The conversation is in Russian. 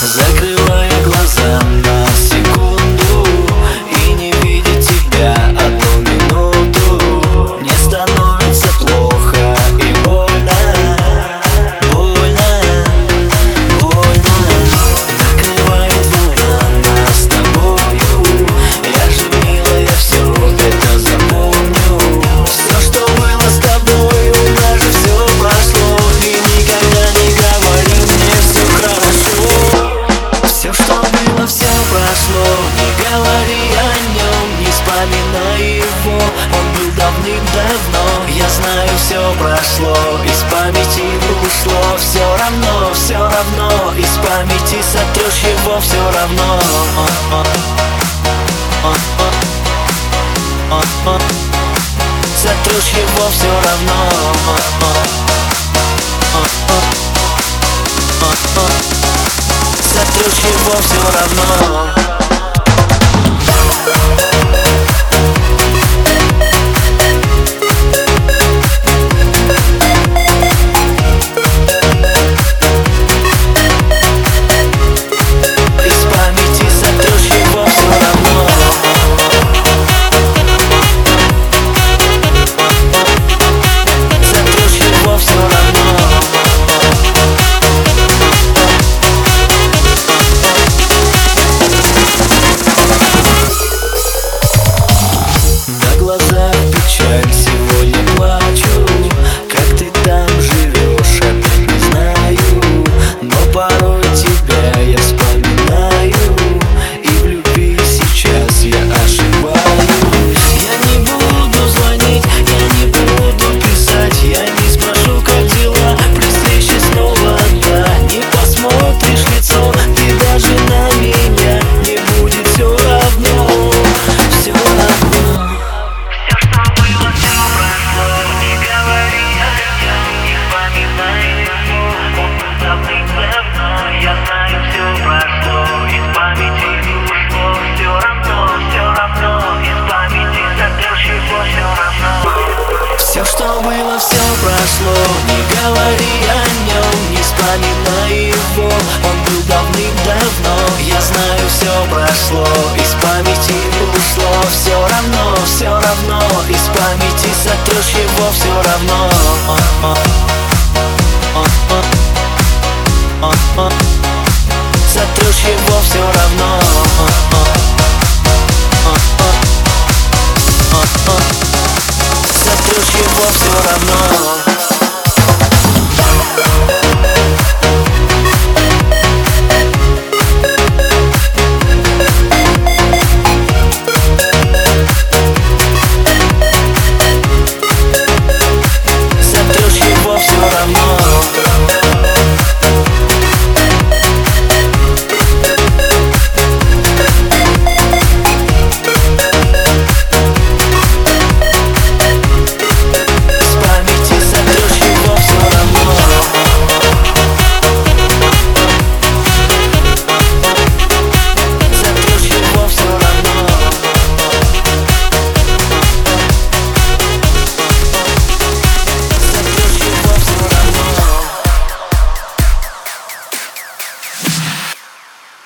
закрывая глаза на секунду и не видя тебя одну минуту. Мне становится плохо и больно, больно, больно. Накрывает волна нас с тобою. Я же, милая, все это запомню. Все, что было с тобой, у нас же все прошло. И никогда не говори мне все хорошо. Все, что было, все прошло. Не говори о нем, не вспоминай его. Он был давным-давно. Я знаю, все прошло, из памяти ушло. Все равно, из памяти сотрешь его все равно. Сотрешь его все равно. Сотрешь его все равно. Печаль, сегодня плачу. Как ты там живешь, опять не знаю. Но порой тебя я вспоминаю. И в любви сейчас я ошибаюсь. Я не буду звонить, я не буду писать. Я не спрошу, как дела, при встрече снова да. Не посмотришь лицо, ты даже на меня. Не будет все равно, все равно. Все, что было, все прошло. Не говори о нем, не вспоминай его. Он был давным-давно. Я знаю, все прошло, из памяти ушло. Все равно, из памяти сотрешь его все равно.